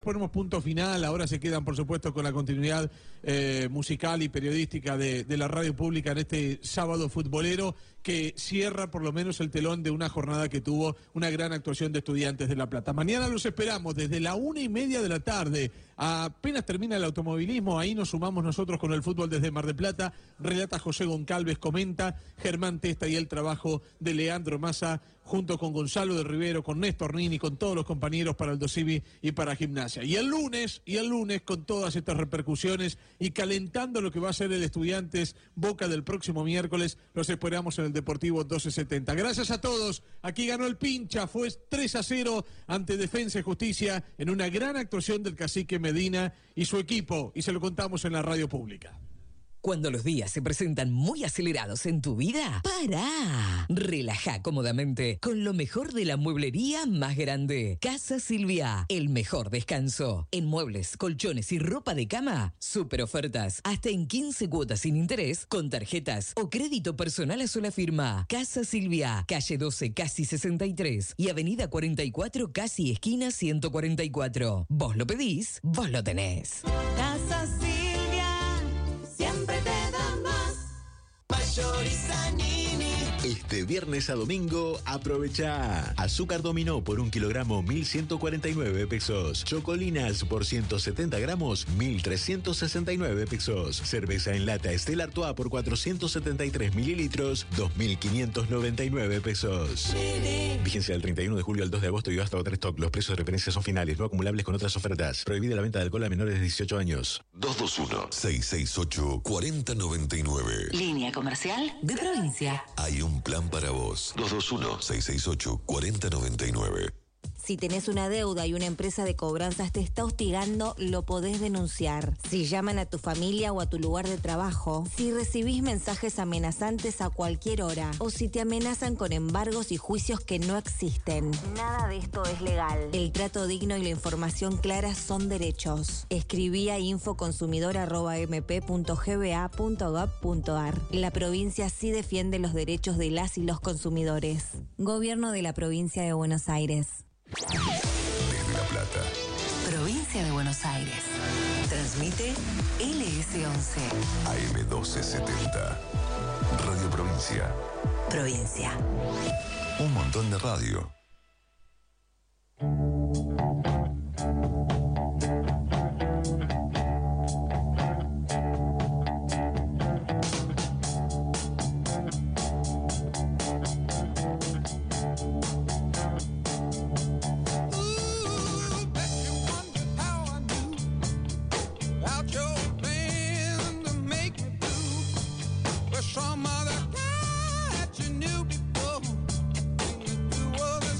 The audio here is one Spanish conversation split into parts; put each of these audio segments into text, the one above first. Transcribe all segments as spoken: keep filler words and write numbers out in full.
ponemos punto final. Ahora se quedan, por supuesto, con la continuidad eh, musical y periodística de, de la radio pública en este sábado futbolero que cierra por lo menos el telón de una jornada que tuvo una gran actuación de Estudiantes de La Plata. Mañana los esperamos desde la una y media de la tarde. Apenas termina el automovilismo, ahí nos sumamos nosotros con el fútbol desde Mar del Plata. Relata José Goncalves, comenta Germán Testa y el trabajo de Leandro Massa junto con Gonzalo de Rivero, con Néstor Nini, con todos los compañeros para el Dosivi y para Gimnasia. Y el lunes, y el lunes con todas estas repercusiones y calentando lo que va a ser el Estudiantes Boca del próximo miércoles, los esperamos en el Deportivo doce setenta. Gracias a todos. Aquí ganó el Pincha, fue tres a cero ante Defensa y Justicia en una gran actuación del cacique Medina y su equipo, y se lo contamos en la radio pública. Cuando los días se presentan muy acelerados en tu vida, ¡para! Relaja cómodamente con lo mejor de la mueblería más grande. Casa Silvia, el mejor descanso. En muebles, colchones y ropa de cama, super ofertas. Hasta en quince cuotas sin interés, con tarjetas o crédito personal a sola firma. Casa Silvia, calle doce, casi sesenta y tres y avenida cuarenta y cuatro, casi esquina ciento cuarenta y cuatro. Vos lo pedís, vos lo tenés. Casa Silvia. Siempre te da más. Mayorizanini. Este viernes a domingo, aprovecha. Azúcar dominó por un kilogramo, mil ciento cuarenta y nueve pesos. Chocolinas por ciento setenta gramos, mil trescientos sesenta y nueve pesos. Cerveza en lata Stella Artois por cuatrocientos setenta y tres mililitros, dos mil quinientos noventa y nueve pesos. Vigencia del treinta y uno de julio al dos de agosto y hasta otro stock. Los precios de referencia son finales, no acumulables con otras ofertas. Prohibida la venta de alcohol a menores de dieciocho años. dos dos uno, seis seis ocho, cuatro cero nueve nueve. Línea comercial de provincia. Hay un plan para vos. dos dos uno, seis seis ocho, cuatro cero nueve nueve. Si tenés una deuda y una empresa de cobranzas te está hostigando, lo podés denunciar. Si llaman a tu familia o a tu lugar de trabajo, si recibís mensajes amenazantes a cualquier hora, o si te amenazan con embargos y juicios que no existen. Nada de esto es legal. El trato digno y la información clara son derechos. Escribí a infoconsumidor arroba m p punto g b a punto gov punto a r. La provincia sí defiende los derechos de las y los consumidores. Gobierno de la Provincia de Buenos Aires. Desde La Plata. Provincia de Buenos Aires. Transmite L S once. A M doce setenta. Radio Provincia. Provincia. Un montón de radio. Some other guy that you knew before. You was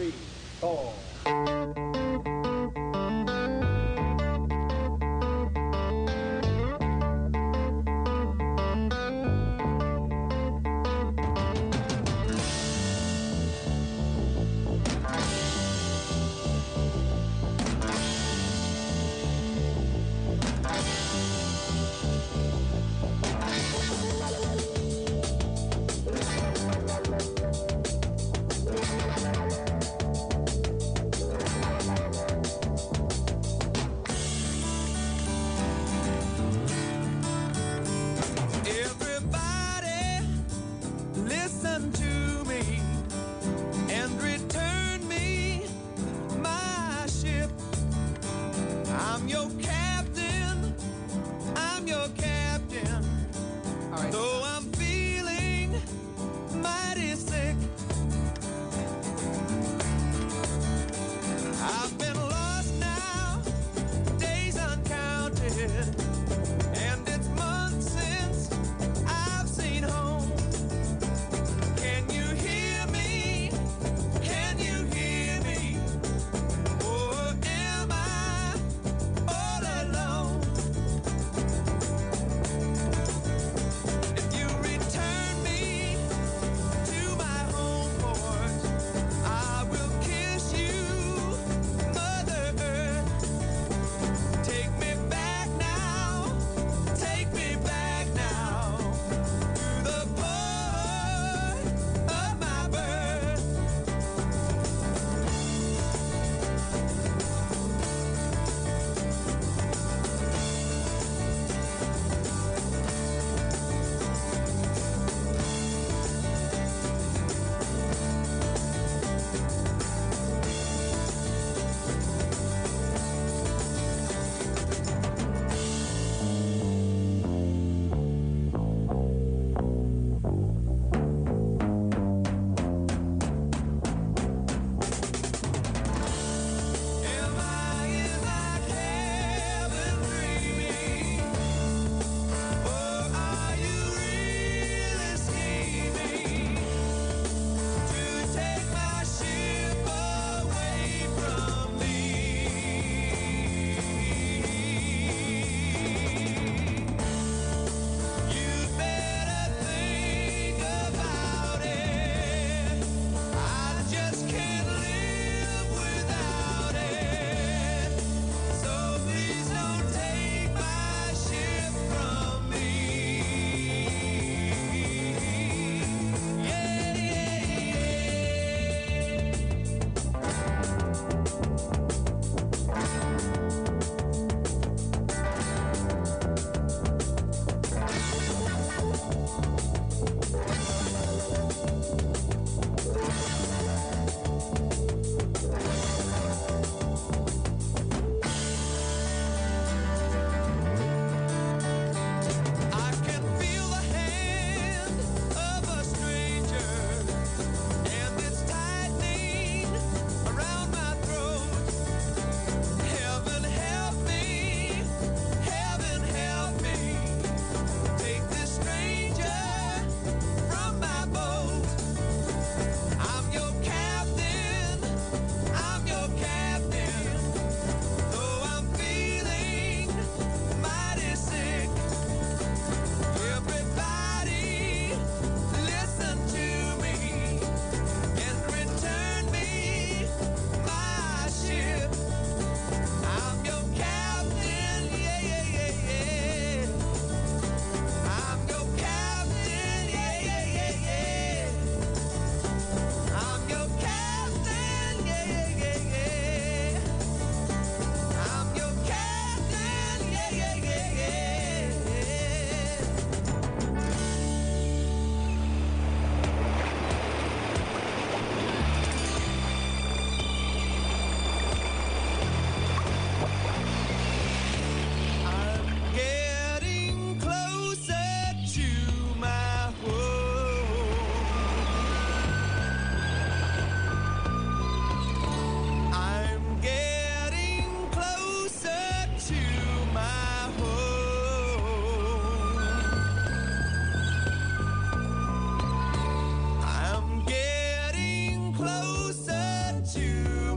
Listo.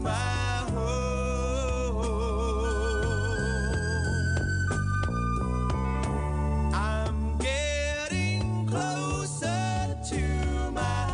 my home. I'm getting closer to my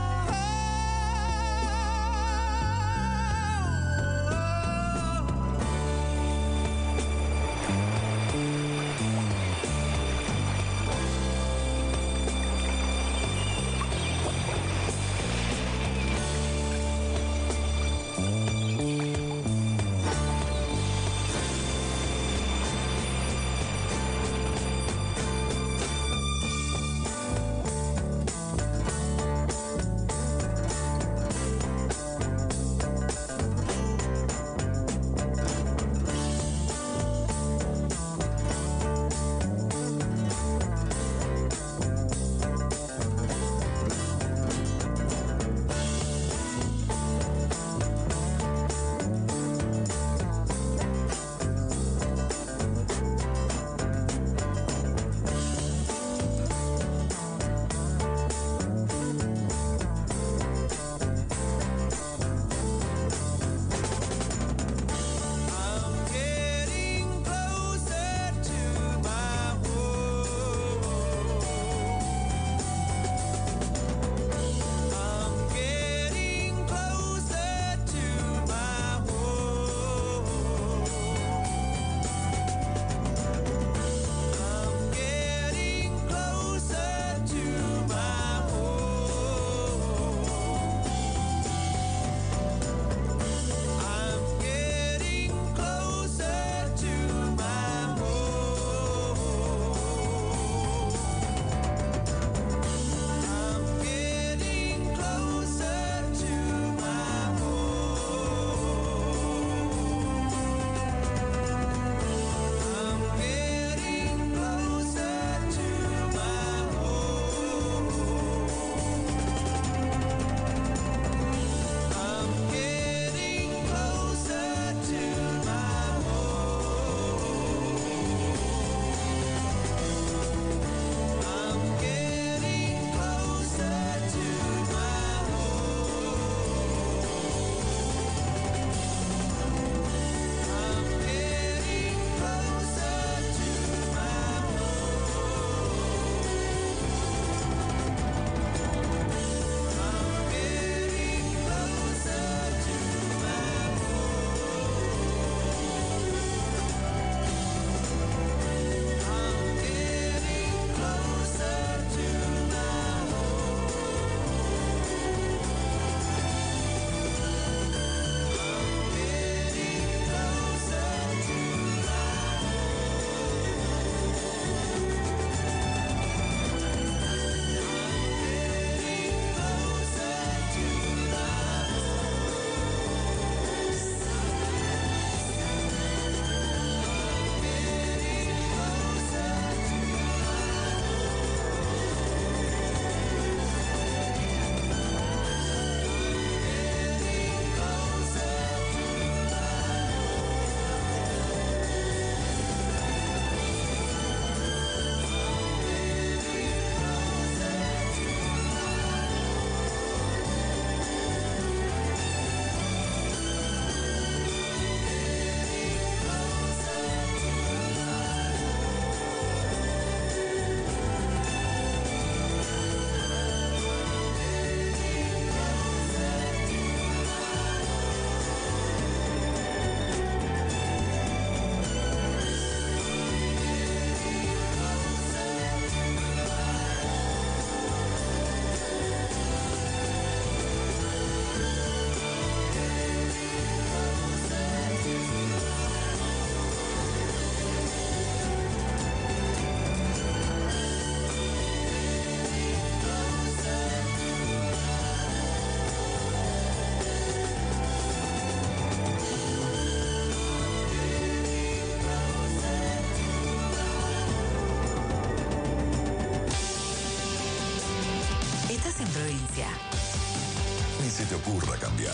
Ni se te ocurra cambiar.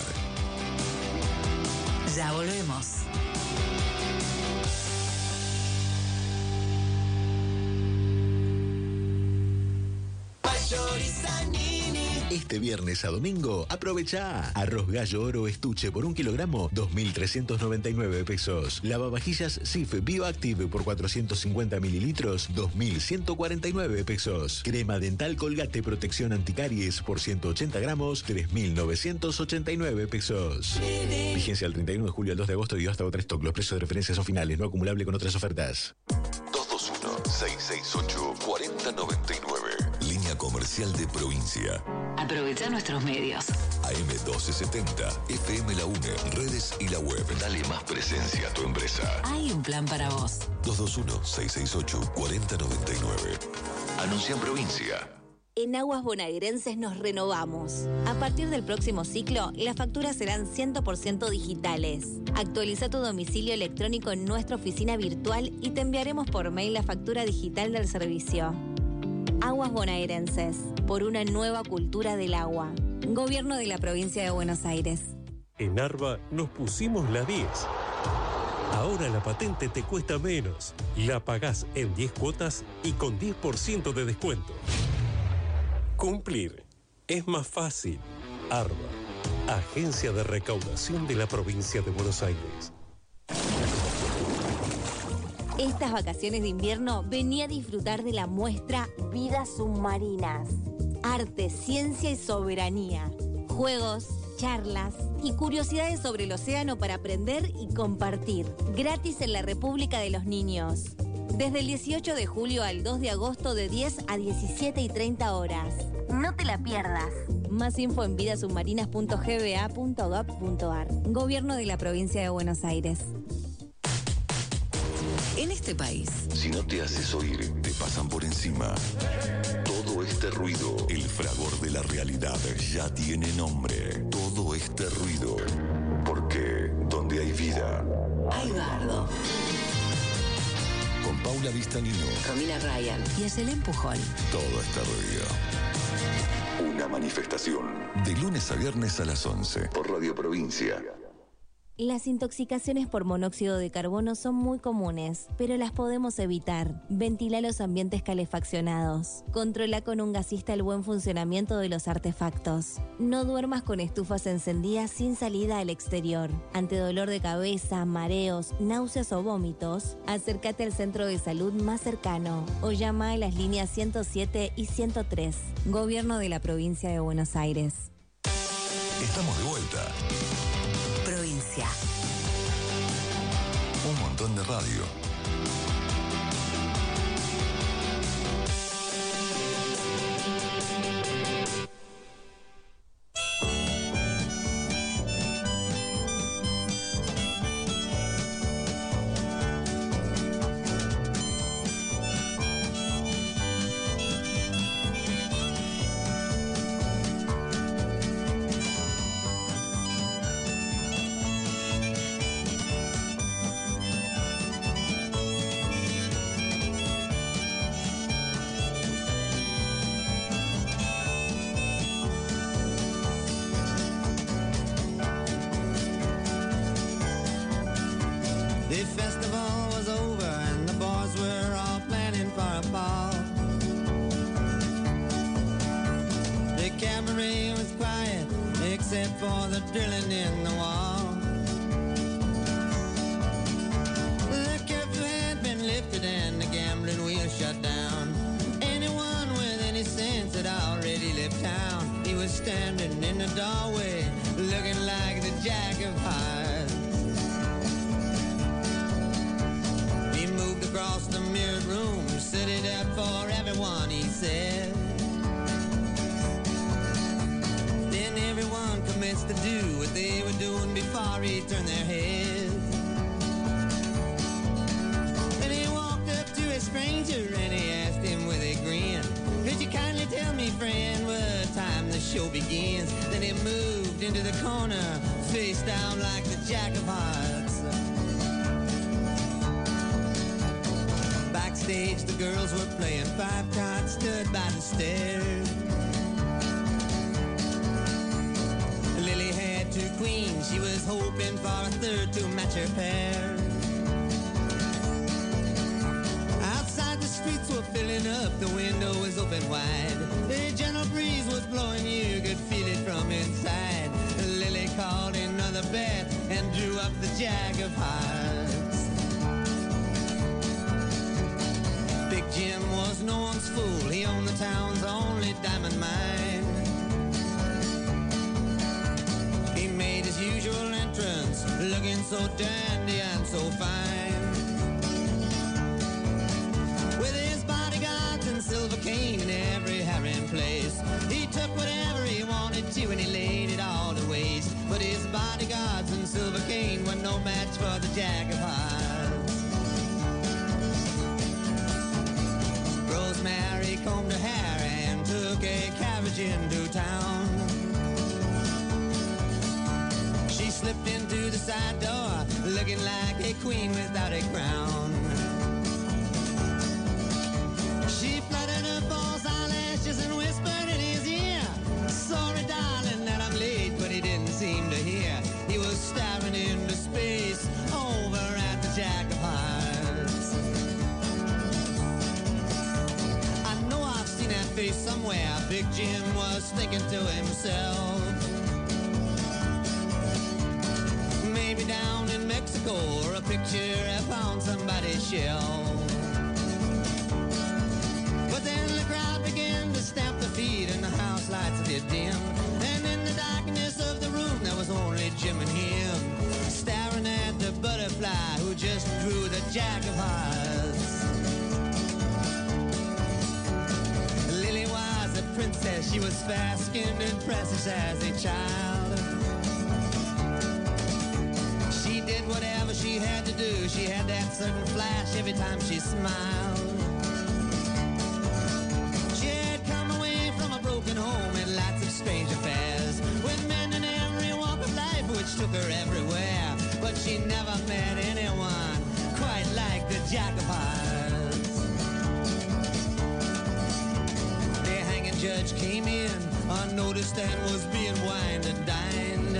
Ya volvemos. Este viernes a domingo, aprovecha. Arroz gallo oro estuche por un kilogramo, dos mil trescientos noventa y nueve pesos. Lavavajillas Sif Bioactive por cuatrocientos cincuenta mililitros, dos mil ciento cuarenta y nueve pesos. Crema dental Colgate Protección Anticaries por ciento ochenta gramos, tres mil novecientos ochenta y nueve pesos. Vigencia del treinta y uno de julio al dos de agosto y hasta otra stock. Los precios de referencia son finales, no acumulable con otras ofertas. dos dos uno, seis seis ocho, cuatro cero nueve nueve. Línea comercial de provincia. Aprovecha nuestros medios. A M doce setenta, F M La UNE, redes y la web. Dale más presencia a tu empresa. Hay un plan para vos. dos dos uno, seis seis ocho, cuatro cero nueve nueve. Anuncia en provincia. En Aguas Bonaerenses nos renovamos. A partir del próximo ciclo, las facturas serán cien por ciento digitales. Actualiza tu domicilio electrónico en nuestra oficina virtual y te enviaremos por mail la factura digital del servicio. Aguas Bonaerenses, por una nueva cultura del agua. Gobierno de la Provincia de Buenos Aires. En Arba nos pusimos la diez. Ahora la patente te cuesta menos. La pagás en diez cuotas y con diez por ciento de descuento. Cumplir es más fácil. Arba, Agencia de Recaudación de la Provincia de Buenos Aires. Estas vacaciones de invierno vení a disfrutar de la muestra Vidas Submarinas. Arte, ciencia y soberanía. Juegos, charlas y curiosidades sobre el océano para aprender y compartir. Gratis en la República de los Niños. Desde el dieciocho de julio al dos de agosto de diez a diecisiete y treinta horas. No te la pierdas. Más info en vidasubmarinas punto g b a punto gov punto a r. Gobierno de la Provincia de Buenos Aires. En este país, Si no te haces oír, te pasan por encima. Todo este ruido, el fragor de la realidad, ya tiene nombre. Todo este ruido, porque donde hay vida, hay bardo. con Paula Vistanino, Romina Ryan y Ayelen Pujol. todo este ruido. Una manifestación de lunes a viernes a las once por Radio Provincia. Las intoxicaciones por monóxido de carbono son muy comunes, pero las podemos evitar. Ventila los ambientes calefaccionados. Controla con un gasista el buen funcionamiento de los artefactos. No duermas con estufas encendidas sin salida al exterior. Ante dolor de cabeza, mareos, náuseas o vómitos, acércate al centro de salud más cercano o llama a las líneas ciento siete y ciento tres. Gobierno de la Provincia de Buenos Aires. Estamos de vuelta. Provincia. Un montón de radio. The festival was over and the boys were all planning for a ball. The cabaret was quiet except for the drilling in the wall. The curfew had been lifted and the gambling wheel shut down. Anyone with any sense had already left town. He was standing in the doorway looking like the Jack of Hearts. Across the mirrored room, set it up for everyone, he said. Then everyone commenced to do what they were doing before he turned their heads. Then he walked up to a stranger and he asked him with a grin, could you kindly tell me, friend, what time the show begins? Then he moved into the corner, face down like the Jack of Hearts. Backstage, the girls were playing five cards, stood by the stairs. Lily had two queens, she was hoping for a third to match her pair. Outside the streets were filling up, the window was open wide. A gentle breeze was blowing, you could feel it from inside. Lily called another bet and drew up the jack of hearts. Big Jim was no one's fool, he owned the town's only diamond mine. He made his usual entrance, looking so dandy and so fine. With his bodyguards and silver cane in every harem place, he took whatever he wanted to and he laid it all to waste. But his bodyguards and silver cane were no match for the Jack of Hearts. Rosemary combed her hair and took a carriage into town. She slipped into the side door, looking like a queen without a crown. She fluttered her false eyelashes and whispered in his ear, sorry darling that I'm late, but he didn't seem to hear. He was staring into space over at the Jack of Hearts. I know I've seen that face somewhere, Big Jim was thinking to himself. Maybe down in Mexico, or a picture I found somebody's shelf. But then the crowd began to stamp their feet and the house lights did dim. And in the darkness of the room there was only Jim and him, staring at the butterfly who just drew the Jack of Hearts. Lily was a princess, she was fair-skinned and precious as a child. She did whatever she had to do, she had that certain flash every time she smiled. Broken home and lots of strange affairs with men in every walk of life which took her everywhere, but she never met anyone quite like the Jack of Hearts. The hanging judge came in unnoticed and was being wined and dined.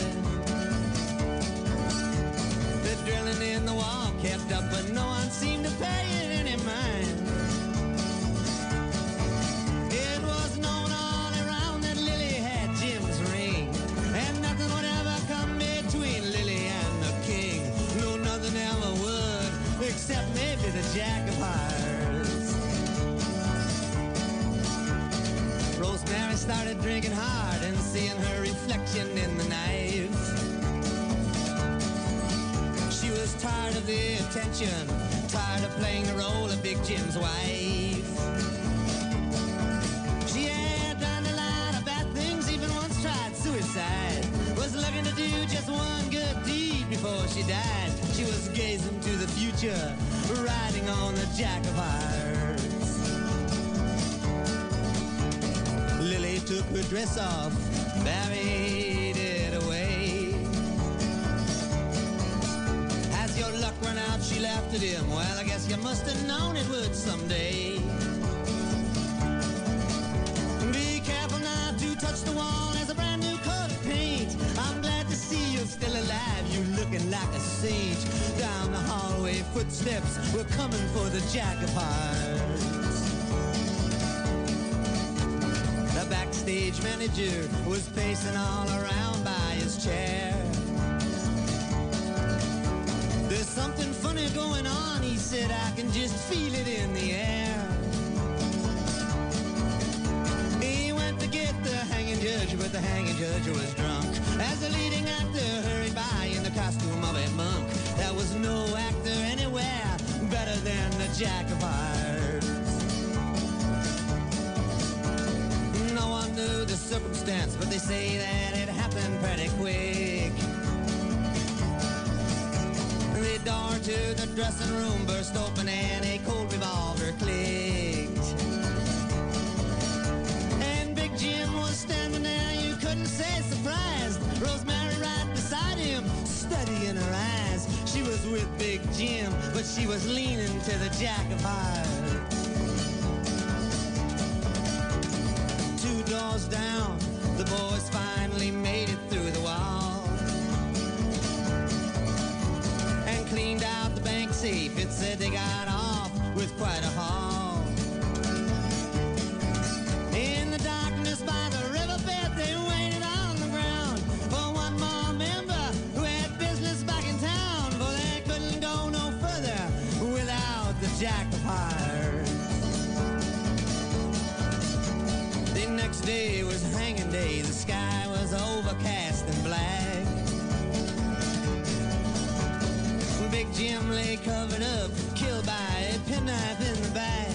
The drilling in the wall kept up, but no one seemed to pay it any mind. Except maybe the Jack of Hearts. Rosemary started drinking hard and seeing her reflection in the knife. She was tired of the attention, tired of playing the role of Big Jim's wife. She had done a lot of bad things, even once tried suicide. Was looking to do just one good deed before she died. She was gazing to the future, riding on the Jack of Hearts. Lily took her dress off, buried it away. Has your luck run out, she laughed at him. Well, I guess you must have known it would someday. Be careful not to touch the wall, there's a brand new coat of paint. I'm glad to see you're still alive, you looking like a saint. Down the hallway, footsteps were coming for the Jack of Hearts. The backstage manager was pacing all around by his chair. There's something funny going on, he said, I can just feel it in the air. He went to get the hanging judge, but the hanging judge was drunk. As the leading actor hurried by in the costume of a monk, there was no actor anywhere better than the Jack of Hearts. No one knew the circumstance, but they say that it happened pretty quick. The door to the dressing room burst open and a cold revolver clicked. And Big Jim was standing there, you couldn't say surprised. Rosemary right beside him, studying her eyes. She was with Big Jim, but she was leaning to the Jack of Hearts. Two doors down, the boys finally made it through the wall and cleaned out the bank safe. It said they got off with quite a haul. jack of hearts. The next day was hanging day. The sky was overcast and black. Big Jim lay covered up, killed by a penknife in the back.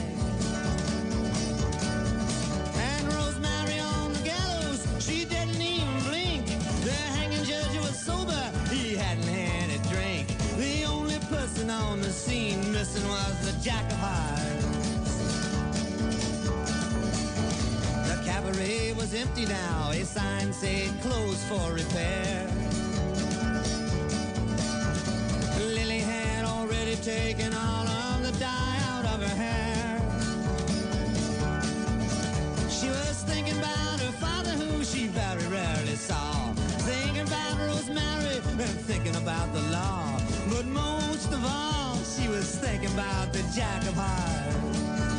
And Rosemary on the gallows, she didn't even blink. The hanging judge was sober, he hadn't had a drink. The only person on the scene missing was the jack of hearts. The cabaret was empty now, a sign said closed for repair. Lily had already taken all of the dye out of her hair. She was thinking about her father who she very rarely saw. Thinking about Rosemary and thinking about the law. But most of all, she was thinking about the jack of hearts.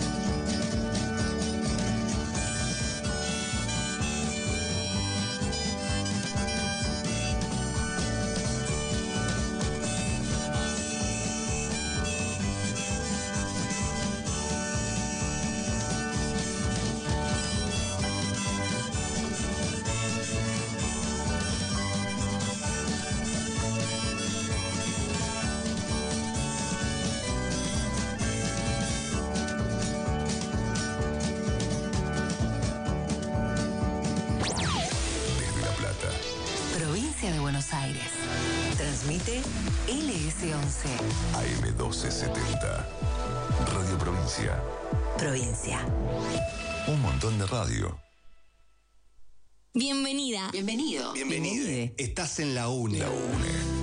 De Buenos Aires. Transmite L S once. A M doce setenta. Radio Provincia. Provincia. Un montón de radio. Bienvenida. Bienvenido. Bienvenide. Estás en la UNE. La UNE.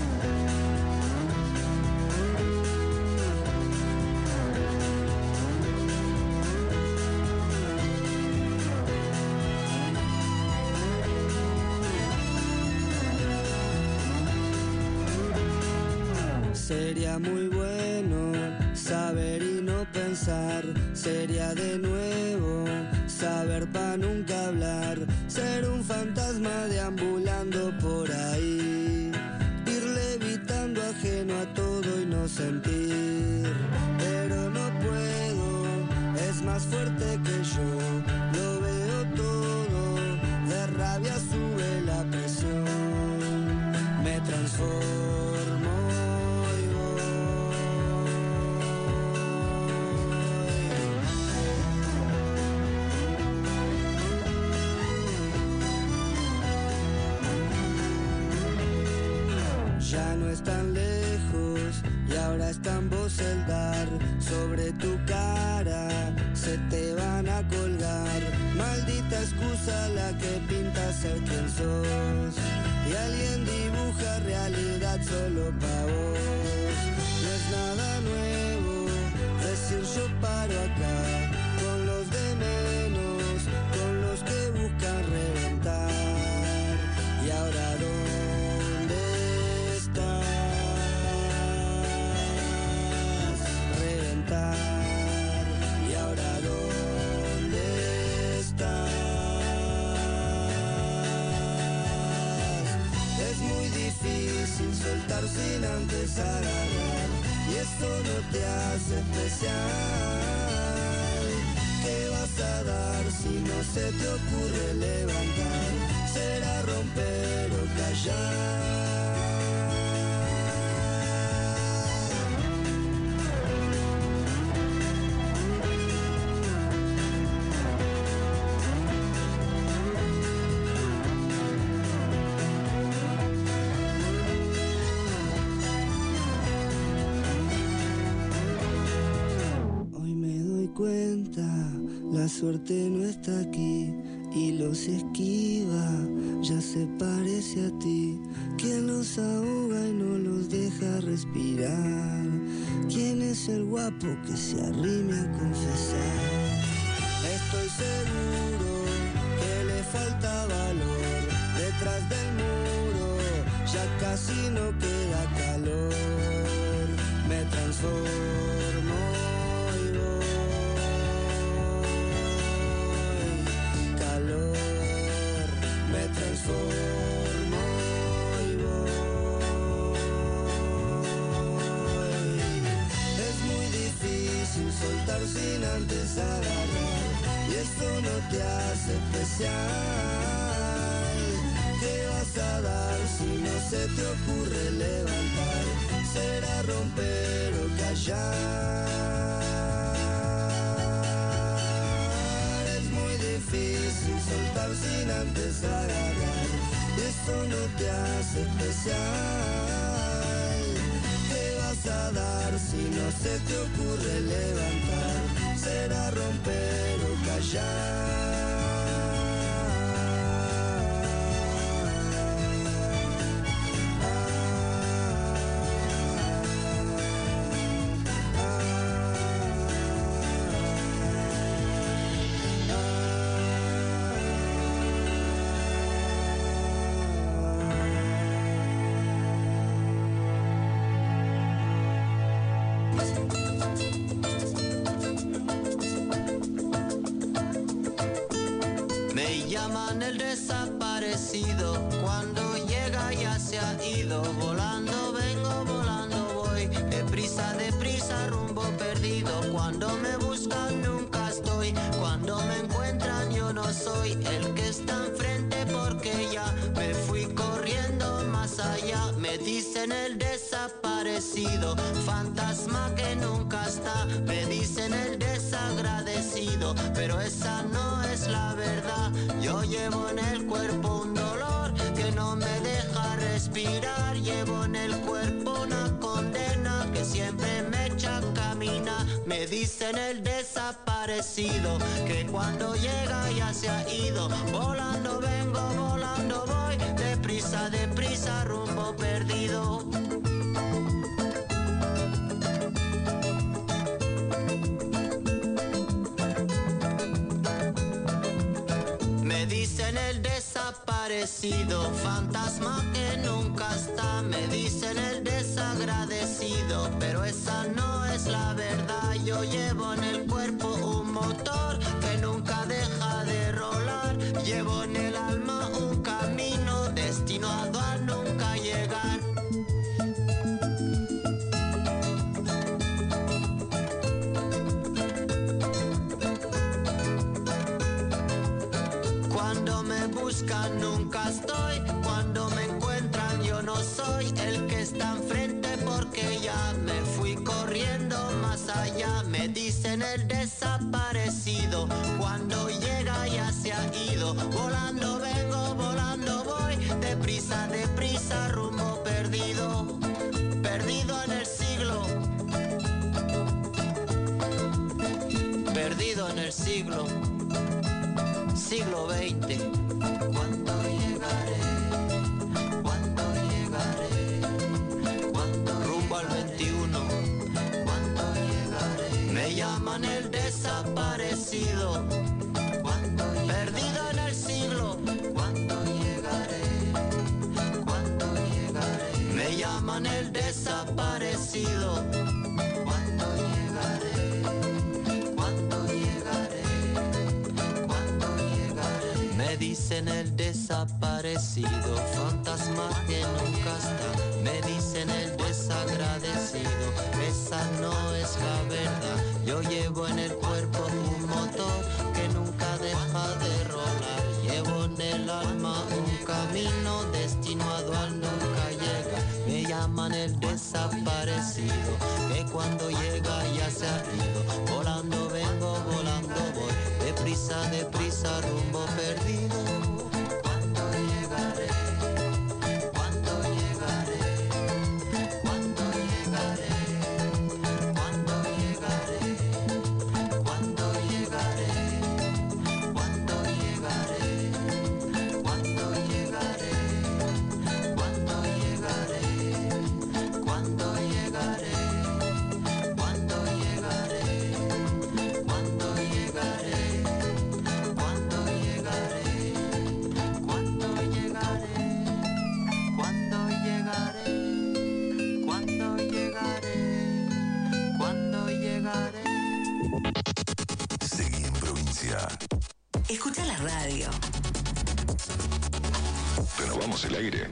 Sería muy bueno saber y no pensar. Sería de nuevo saber pa' nunca hablar. Ser un fantasma deambulando por ahí. Ir levitando ajeno a todo y no sentir. Pero no puedo, es más fuerte que yo. Lo veo todo, de rabia sube la presión. Me transformo. Ya no es tan lejos y ahora está en vos el dar. Sobre tu cara se te van a colgar. Maldita excusa la que pinta ser quien sos. Y alguien dibuja realidad solo pa' vos. No es nada nuevo decir yo paro acá. Con los de menos, con los que buscan reventar. Y ahora ¿dónde estás? Reventar. Y ahora ¿dónde estás? Es muy difícil soltar sin antes agarrar. Y esto no te hace especial. ¿Qué vas a dar si no se te ocurre levantar? Será romper o callar. Cuenta, la suerte no está aquí y los esquiva, ya se parece a ti. ¿Quién los ahoga y no los deja respirar? ¿Quién es el guapo que se arrime a confesar? Estoy seguro que le falta valor detrás del muro, ya casi no queda calor. Me transformo. Me transformo y voy. Es muy difícil sin antes agarrar, y eso no te hace especial. ¿Qué vas a dar si no se te ocurre levantar? Será romper o callar. Es muy difícil soltar sin antes agarrar, y eso no te hace especial. ¿Qué vas a dar si no se te ocurre levantar? Será romper o callar. Me llaman el desaparecido, cuando llega ya se ha ido. Volando vengo, volando voy, deprisa, deprisa, rumbo perdido. Cuando me buscan nunca estoy, cuando me encuentran yo no soy el que está enfrente, porque ya me fui corriendo más allá. Me dicen el desaparecido, fantasma que nunca está. Me dicen el desagradecido, pero esa no es la verdad. Yo llevo en el cuerpo un dolor que no me deja respirar. Llevo en el cuerpo una condena que siempre me echa a caminar. Me dicen el desaparecido, que cuando llega ya se ha ido. Volando vengo, volando voy, deprisa, deprisa, rumbo perdido. Me dicen el desaparecido, fantasma que nunca está. Me dicen el desagradecido, pero esa no es la verdad. Yo llevo en el cuerpo un motor que nunca deja de rolar. Llevo en el alma un camino destinado a nunca llegar. Cuando me buscan nunca estoy, cuando me encuentran yo no soy el que está enfrente, porque ya me fui corriendo más allá. Me dicen el desaparecido, cuando llega ya se ha ido. Volando vengo, volando voy, deprisa, deprisa, rumbo perdido. Perdido en el siglo, perdido en el siglo, siglo veinte. ¿Cuándo llegaré? ¿Cuándo llegaré? ¿Cuándo rumbo al veintiuno? ¿Cuándo llegaré? Me llaman el desaparecido, perdido en el siglo. ¿Cuándo llegaré? ¿Cuándo llegaré? Me llaman el desaparecido. ¿Cuándo llegaré? ¿Cuándo llegaré? ¿Cuándo llegaré? Me dicen el desaparecido, fantasma que nunca está. Me dicen el desagradecido, esa no es la verdad. Yo llevo en el cuerpo un motor que nunca deja de rolar. Llevo en el alma un camino destinado al nunca llega. Me llaman el desaparecido, que cuando llega ya se ha ido. Volando vengo, volando voy, deprisa, deprisa, rumbo perdido. ¿Cuándo llegaré? ¿Cuándo llegaré? ¿Cuándo llegaré? ¿Cuándo llegaré? ¿Cuándo llegaré? ¿Cuándo llegaré? ¿Cuándo llegaré? ¿Cuándo llegaré? ¿Cuándo llegaré? ¿Cuándo llegaré? ¿Cuándo llegaré? ¿Cuándo llegaré? ¿Cuándo llegaré? ¿Cuándo llegaré? ¿Cuándo llegaré? ¿Cuándo llegaré? Seguí en provincia. Escucha la radio. Renovamos el aire.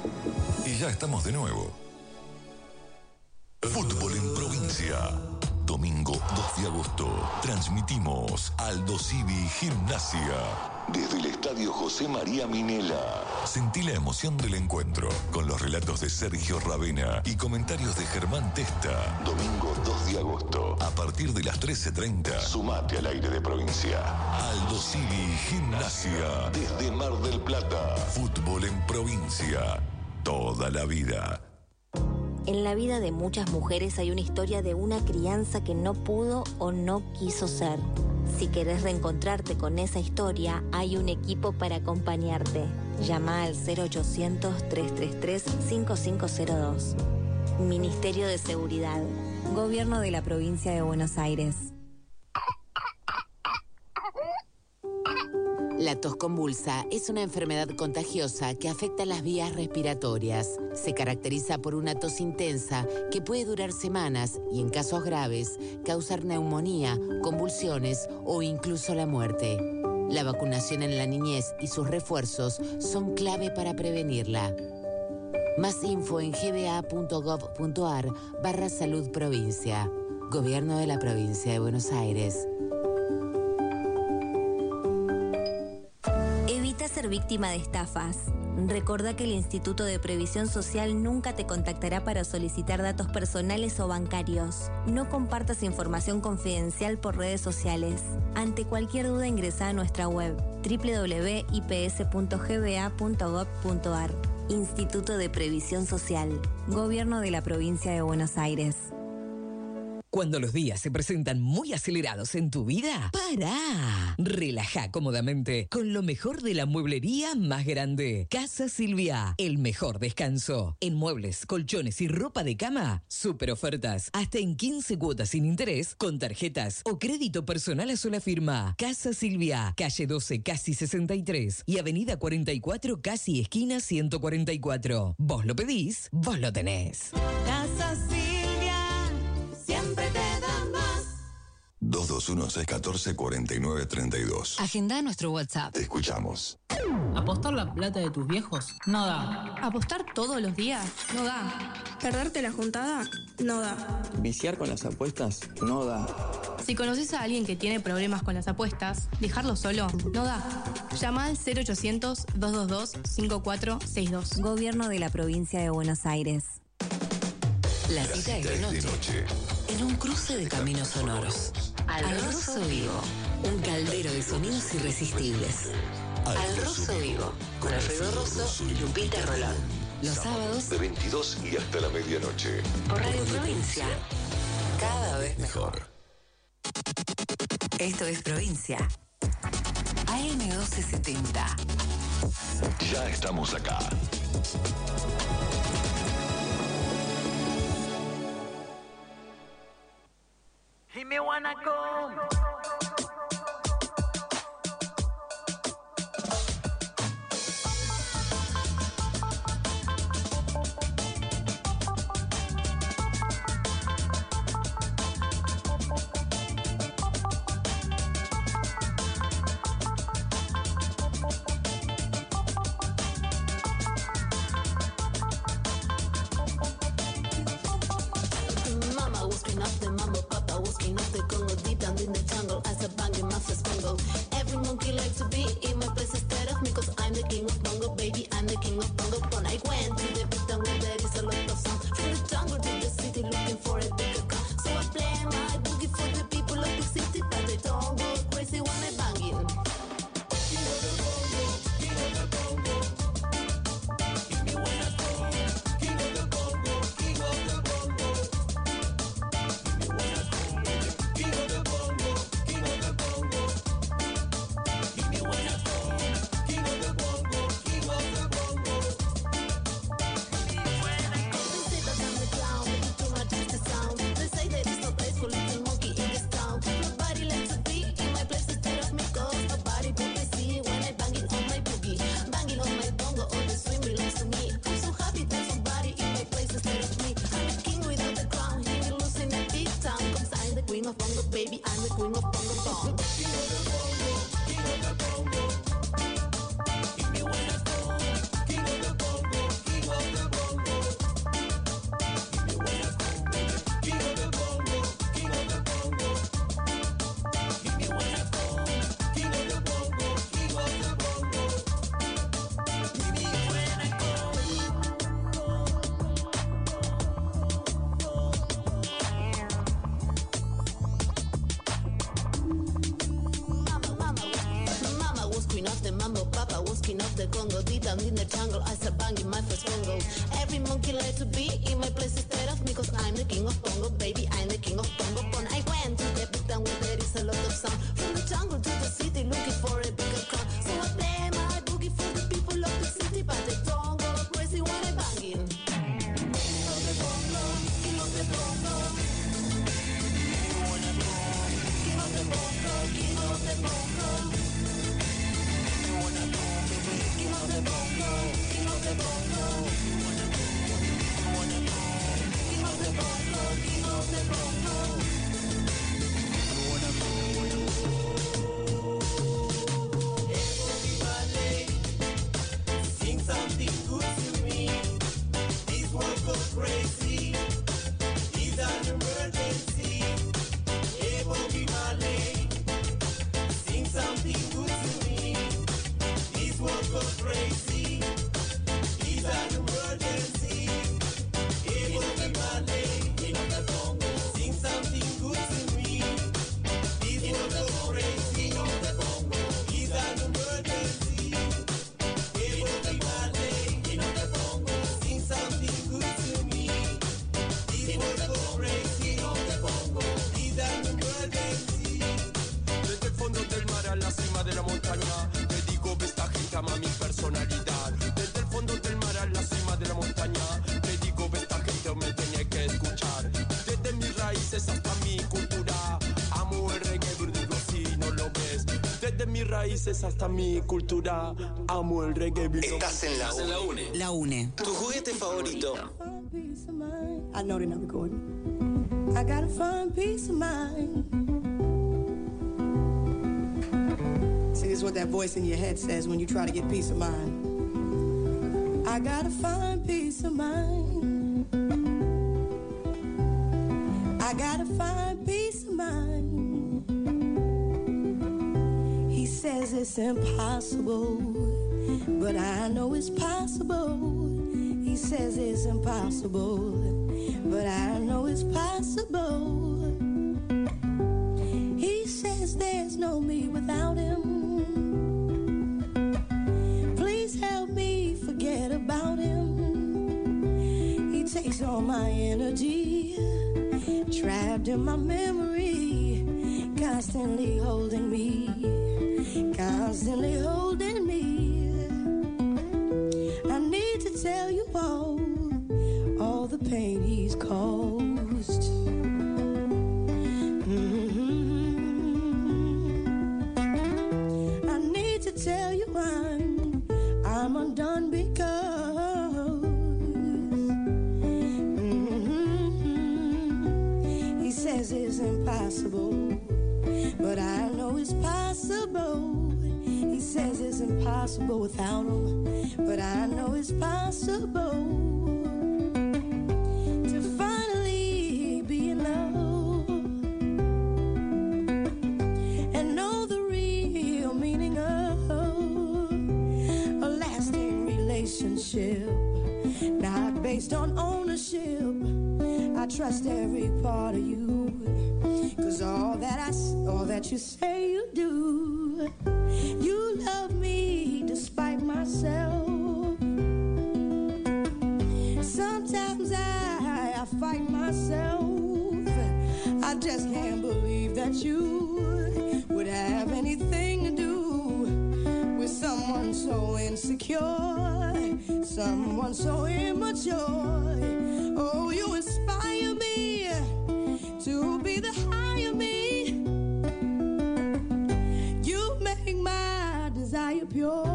Y ya estamos de nuevo. Fútbol en provincia. Domingo dos de agosto. Transmitimos Aldo Civi Gimnasia desde el Estadio José María Minela. Sentí la emoción del encuentro con los relatos de Sergio Ravena y comentarios de Germán Testa. Domingo dos de agosto, a partir de las trece treinta, sumate al aire de provincia. Aldo Civi Gimnasia desde Mar del Plata. Fútbol en provincia, toda la vida. En la vida de muchas mujeres hay una historia de una crianza que no pudo o no quiso ser. Si querés reencontrarte con esa historia, hay un equipo para acompañarte. Llama al cero ochocientos, trescientos treinta y tres, cincuenta y cinco cero dos. Ministerio de Seguridad. Gobierno de la Provincia de Buenos Aires. La tos convulsa es una enfermedad contagiosa que afecta las vías respiratorias. Se caracteriza por una tos intensa que puede durar semanas y, en casos graves, causar neumonía, convulsiones o incluso la muerte. La vacunación en la niñez y sus refuerzos son clave para prevenirla. Más info en gba.gov.ar barra salud provincia. Gobierno de la Provincia de Buenos Aires. Evita ser víctima de estafas. Recordá que el Instituto de Previsión Social nunca te contactará para solicitar datos personales o bancarios. No compartas información confidencial por redes sociales. Ante cualquier duda ingresa a nuestra web doble u doble u doble u punto i p s punto g b a punto gov punto a r. Instituto de Previsión Social. Gobierno de la Provincia de Buenos Aires. Cuando los días se presentan muy acelerados en tu vida, ¡para! Relaja cómodamente con lo mejor de la mueblería más grande. Casa Silvia, el mejor descanso. En muebles, colchones y ropa de cama, super ofertas. Hasta en quince cuotas sin interés, con tarjetas o crédito personal a sola firma. Casa Silvia, calle doce, casi sesenta y tres y avenida cuarenta y cuatro, casi esquina ciento cuarenta y cuatro. Vos lo pedís, vos lo tenés. Casa Silvia, siempre te da más. dos dos uno, seis uno cuatro, cuatro nueve tres dos. Agenda nuestro WhatsApp. Te escuchamos. ¿Apostar la plata de tus viejos? No da. ¿Apostar todos los días? No da. ¿Perderte la juntada? No da. ¿Viciar con las apuestas? No da. Si conoces a alguien que tiene problemas con las apuestas, dejarlo solo no da. Llama al cero ochocientos, doscientos veintidós, cincuenta y cuatro sesenta y dos. Gobierno de la Provincia de Buenos Aires. La cita es de noche. En un cruce de caminos sonoros. Al Rosso Vivo. Un caldero de sonidos irresistibles. Al Rosso Vivo. Con Alfredo Rosso y Lupita Rolón. Los sábados de veintidós y hasta la medianoche. Por Radio Provincia. Cada vez mejor. Esto es Provincia. A M doce setenta. Ya estamos acá. He me wanna come. Mama was clean up the mambo, papa was clean up the Congo, deep down in the jungle as a banging master's bongo. Every monkey likes to be in my place instead of me, cause I'm the king of bongo, baby, I'm the king of bongo. When I went to the big town where there is a lot of sound, from the jungle to the city looking for a bigger car. So I play my boogie for the people of the city, but they don't go crazy when I bang it. King of the bongo, king of the bongo. Give me one a song. King of the bongo, king of the bongo. King of the bongo, king of the bongo. Give me one a song. King of the bongo, king of the bongo. They say that I'm the clown, but you too much is the sound. They say that it's no place for little monkey in this town. Nobody likes to be in my place instead of me, cause nobody but they see when I bang it on my boogie. Banging on my bongo, all the swing belongs to me. I'm so happy that somebody in my place instead of me. I'm the king without the crown, he will lose in a big town. Cause I'm the queen of bongo, baby, I'm the queen of bongo bong. King of the bongo, king of the bongo. Give me one a song. King of the bongo, king of the bongo. Give me one a song, baby. King of the bongo, king of the bongo. the Congo, deep down in the jungle, I start banging my first bongo. Every monkey likes to be in my place instead of me, cause I'm the king of bongo, baby, I'm the king of bongo. When I went to the big town where there is a lot of sound, from the jungle to the city looking for a bigger crown. So I play my boogie for the people of the city, but they don't go crazy when I'm banging. King of the bongo, king of the bongo. King of the bongo, king of the bongo. King of the bongo, king of the bongo. King of the bongo, king of the bongo. Everybody, sing something good to me. This world goes crazy. It's an emergency. Everybody, sing something good to me. This world goes crazy. It's an emergency. Everybody, sing something good to me. This world goes crazy. It's an emergency. Everybody, sing something good to me. This world goes crazy. It's an emergency. Desde el fondo del mar a la cima de la montaña, dedico esta gente a mi personalidad. Desde el fondo del mar a la cima de la montaña, dedico esta gente me tiene que escuchar. Desde mis raíces hasta mi cultura, amo el reggae, digo si no lo ves. Desde mis raíces hasta mi cultura, amo el reggae. Estás en la UNE. La UNE. Tu juguete favorito. I know they're not recording. I gotta find peace of mind. See, this is what that voice in your head says when you try to get peace of mind. I gotta find peace of mind. I gotta find peace of mind. He says it's impossible, but I know it's possible. He says it's impossible, but I know it's possible. He says there's no me without him. Please help me forget about him. He takes all my energy, trapped in my memory, constantly holding me, constantly holding me. I need to tell you all, all the pain he's caused. Mm-hmm. I need to tell you I'm, I'm undone because mm-hmm. He says it's impossible, but I know it's possible. He says it's impossible without him, but I know it's possible to finally be in love and know the real meaning of a lasting relationship, not based on ownership. I trust every part of you, 'cause all that I, all that you say you do, you love me despite myself. Sometimes I, I fight myself. I just can't believe that you would have anything to do with someone so insecure, someone so immature. Oh, you inspire me to be the higher me. You make my desire pure.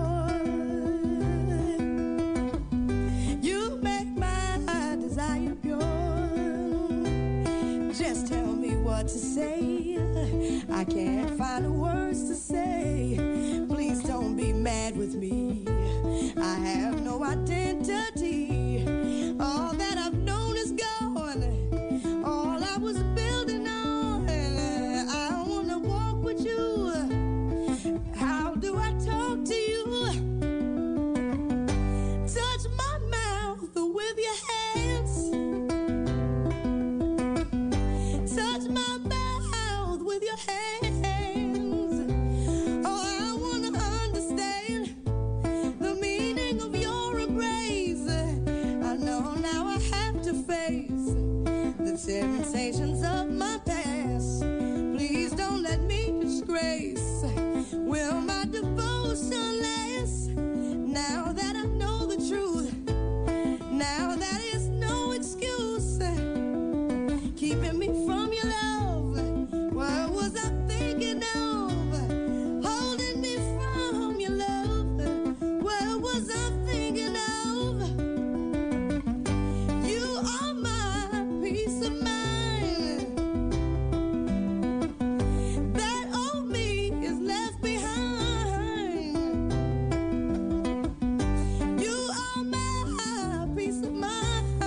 You make my desire pure. Just tell me what to say. I can't find the words to say. Please don't be mad with me. I have no identity. All that I've known is gone. All I was building on. I wanna walk with you. How do I talk to you? Touch my mouth with your hands. Touch my mouth with your hands. Oh, I wanna understand the meaning face the temptations of my past. Please don't let me disgrace. Will my devotion last? Now that I know the truth, now that is no excuse keeping me from your love. What was I thinking of? Holding me from your love. What was I thinking of? You are my peace of mind. That old me is left behind. You are my peace of mind.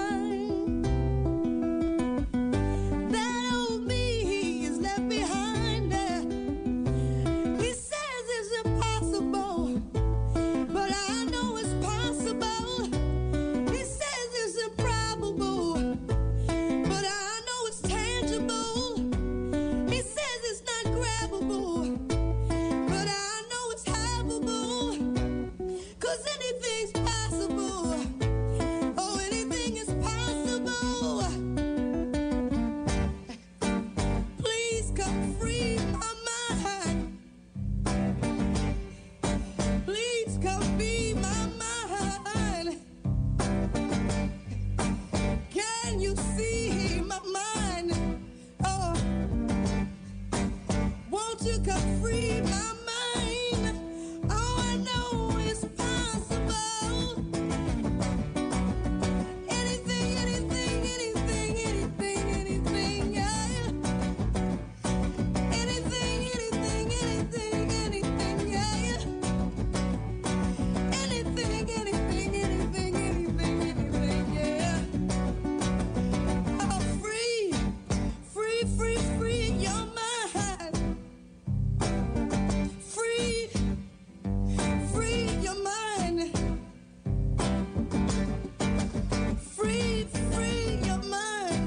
That old me is left behind. He says it's impossible, but I know it's possible. He says it's improbable, but I know it's tangible. He says it's not grabbable, but I know it's havable. 'Cause anything's possible. Oh, anything is possible. Please come free my mind. Please come be my mind. Can you see my mind? Oh, won't you come free my mind? Oh, I know it's possible. Anything, anything, anything, anything, anything, yeah. Anything, anything, anything, anything, yeah. Anything, anything, anything, anything, anything, yeah. Oh, free, free, free, free your mind. Free, free your mind. Free, free your mind.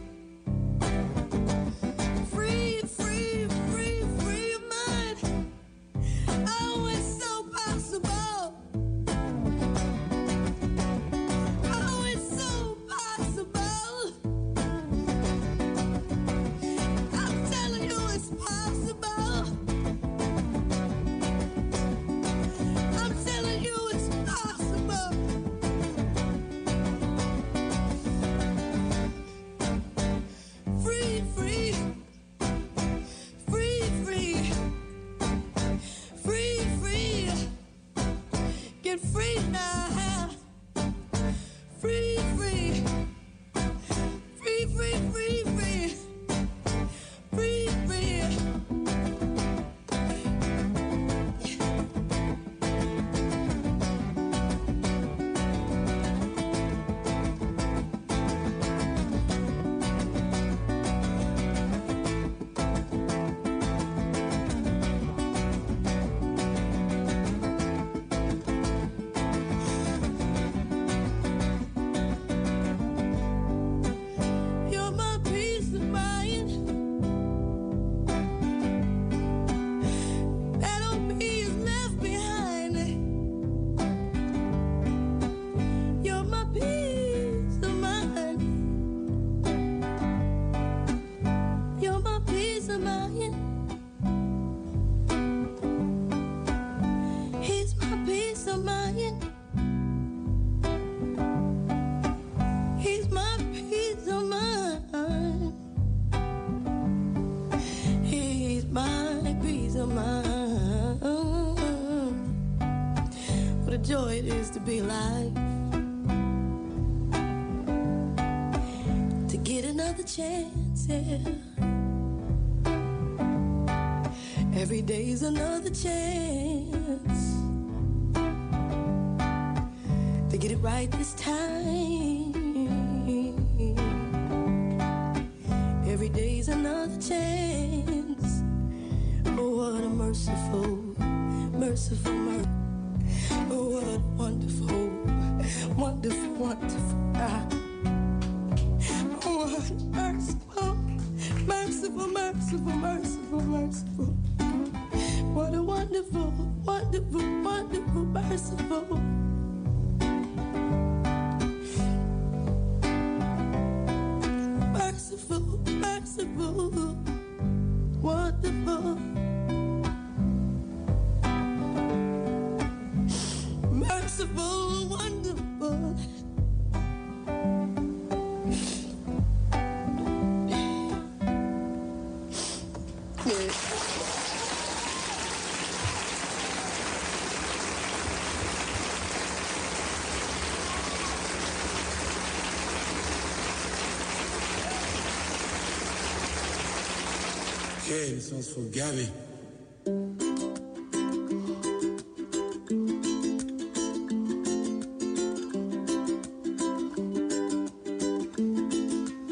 Free, free, free, free your mind. Oh, it's so possible. Oh, it's so possible. I'm telling you it's possible. I'm telling you it's possible. Free, free, free, free, free, free. Get free now. Free, free, free, free, free, free, free, free. You're my peace of mind. That old me is left behind. You're my peace of mind. You're my peace of mind. He's my peace of mind. He's my peace of mind. He's my peace of mind. What a joy it is to be alive. To get another chance, yeah. Every day's another chance to get it right this time. Every day's another chance. Oh, what a merciful, merciful, mercy. Oh, what a wonderful, wonderful, wonderful God. Oh, what merciful, merciful, merciful, merciful, merciful. What a wonderful, wonderful, wonderful, merciful. wonderful, wonderful. Merciful, wonderful. Okay, this one's for Gabby.